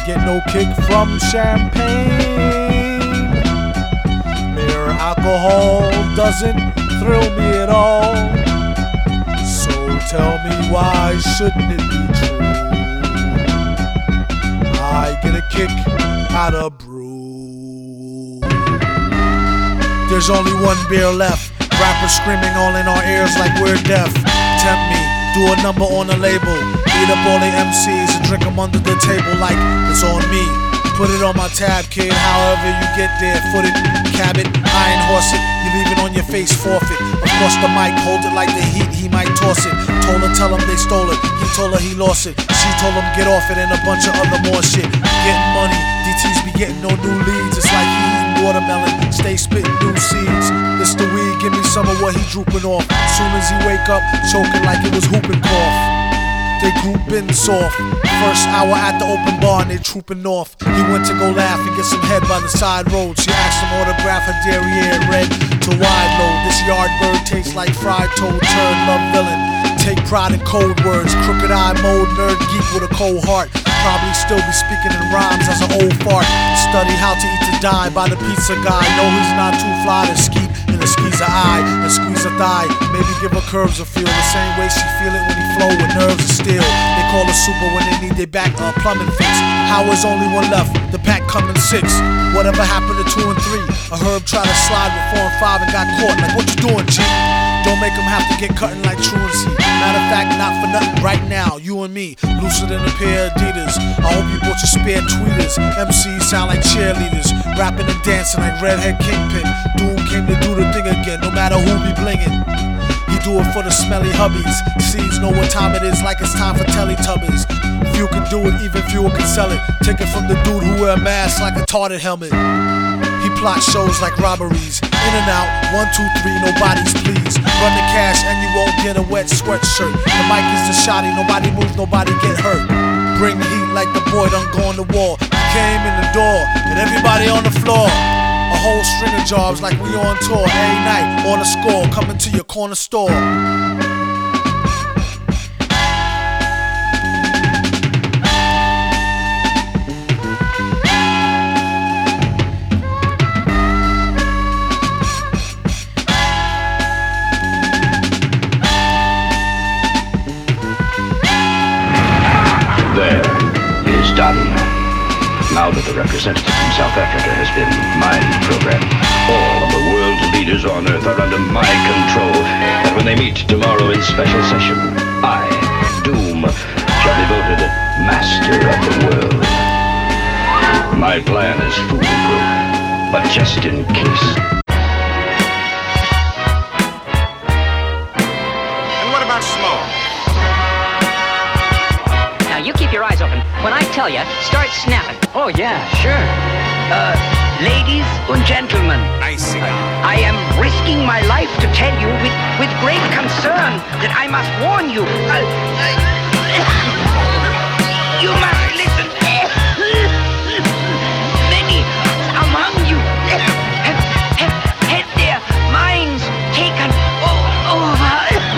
get no kick from champagne. Mere alcohol doesn't thrill me at all. So tell me, why shouldn't it be true? I get a kick out of brew. There's only one beer left. Rappers screaming all in our ears like we're deaf. Tempt me, do a number on a label. Beat up all the MCs and drink them under the table like it's on me. Put it on my tab, kid, however you get there. Foot it, cab it, iron horse it. You leave it on your face, forfeit. Of course the mic, hold it like the heat, he might toss it. Told her, tell him they stole it. He told her he lost it. She told him get off it and a bunch of other more shit. Getting money, DTs be getting no new leads. It's like he eating watermelon, stay spitting new seeds. It's the weed, give me some of what he drooping off. Soon as he wake up, choking like it was whooping cough. They groupin' soft. First hour at the open bar and they trooping off. He went to go laugh and get some head by the side road. She asked him autograph her derriere, red to wide load. This yard bird tastes like fried toad, turd, love villain. Take pride in code words, crooked eye mode, nerd geek with a cold heart. Probably still be speaking in rhymes as an old fart. Study how to eat to die by the pizza guy. No, he's not too fly to skeet in the squeeze a eye and squeeze a thigh. Maybe give her curves a feel the same way she feel it when he flow with nerves of steel. They call her super when they need their back plumbing fix. How is only one left? The pack coming 6. Whatever happened to 2 and 3? A herb tried to slide with 4 and 5 and got caught. Like what you doing, G? Don't make him have to get cutting like truancy. Matter of fact, not for nothing right now, you and me, looser than a pair of Adidas. I hope you bought your spare tweeters. MCs sound like cheerleaders, rapping and dancing like Redhead Kingpin. Doom came to do the thing again, no matter who be blingin'. He do it for the smelly hubbies. Seeds know what time it is, like it's time for Teletubbies. Few can do it, even fewer can sell it. Take it from the dude who wear a mask like a tarted helmet. He plots shows like robberies. In and out, 1, 2, 3, nobody's please. Run the cash and you won't get a wet sweatshirt. The mic is the shotty, nobody move, nobody get hurt. Bring heat like the boy done go on the wall. He came in the door and everybody on the floor. A whole string of jobs like we on tour. Every night on the score, coming to your corner store. There, it is done. Now that the representative from South Africa has been mind-programmed, all of the world's leaders on Earth are under my control. And when they meet tomorrow in special session, I, Doom, shall be voted master of the world. My plan is foolproof, but just in case. And what about smoke? You keep your eyes open. When I tell you, start snapping. Oh, yeah, sure. Ladies and gentlemen. Nice cigar. I am risking my life to tell you with great concern that I must warn you. You must listen. Many among you have had their minds taken over.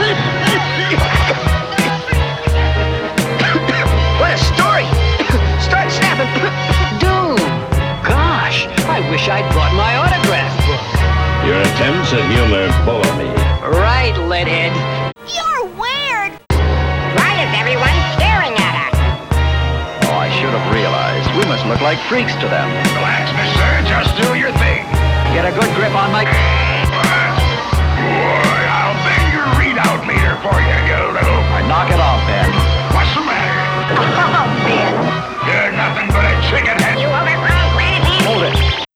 What a story! Start snapping. Dude, gosh, I wish I'd brought my autograph book. Your attempts at humor bore me. Right, Leadhead. You're weird! Why is everyone staring at us? Oh, I should have realized. We must look like freaks to them. Relax, mister. Just do your thing. Get a good grip on my...